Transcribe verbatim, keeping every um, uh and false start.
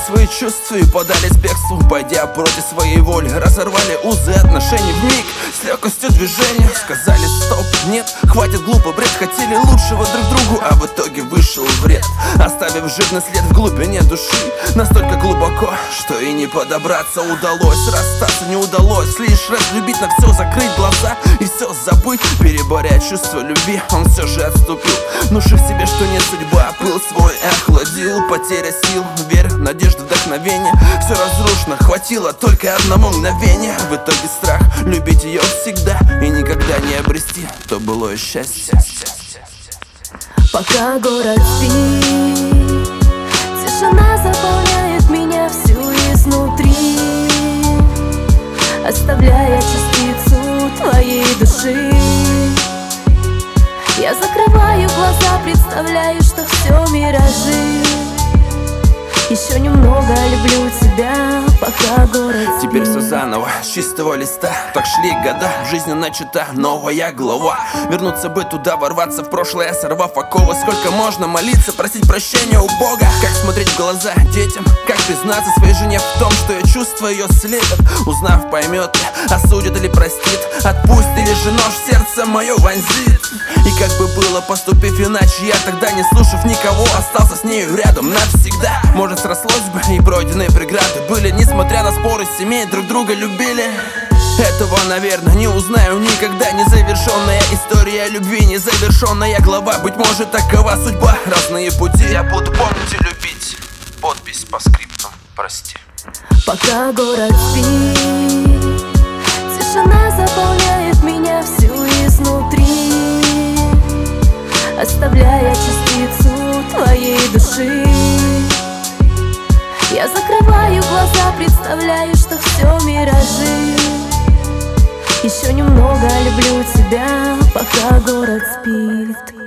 свои чувства и подались бегству, пойдя против своей воли. Разорвали узы отношений вмиг, с легкостью движения. Сказали стоп, нет, хватит глупо бред. Хотели лучшего друг другу, а в итоге вышел вред, оставив жирный след в глубине души. Настолько глубоко, что и не подобраться удалось. Расстаться не удалось, лишь разлюбить, на все закрыть глаза и все забыть. Переборя чувство любви, он все же отступил, внушив себе, что не судьба. Пыл свой охладил, потеря сил, верь, надежда, вдохновение. Все разрушено, хватило только одного мгновения. В итоге страх любить ее всегда и никогда не обрести то былое счастье. Пока город спит, тишина заполняет меня всю изнутри, оставляя частицу твоей души. Я закрываю глаза, представляю, что все миражи. Еще немного люблю тебя, пока город спит. Теперь все заново, с чистого листа. Так шли года, жизнь начата, новая глава. Вернуться бы туда, ворваться в прошлое, сорвав оковы. Сколько можно молиться, просить прощения у Бога? Как смотреть в глаза детям, как признаться своей жене в том, что я чувствую ее след. Узнав, поймет ли, осудит или простит, отпустит или же нож в сердце мое вонзит. И как бы было, поступив иначе, я тогда, не слушав никого, остался с нею рядом навсегда. Может, срослось бы, и пройденные преграды были, несмотря на споры семей, друг друга любили. Этого, наверное, не узнаю никогда. Незавершенная история любви, незавершенная глава. Быть может, такова судьба, разные пути. Я буду помнить и любить. Подпись по скриптам, прости. Пока город спит, тишина заполняет меня всю изнутри, оставляя частицу твоей души. Я закрываю глаза, представляю, что все миражи. Еще немного люблю тебя, пока город спит.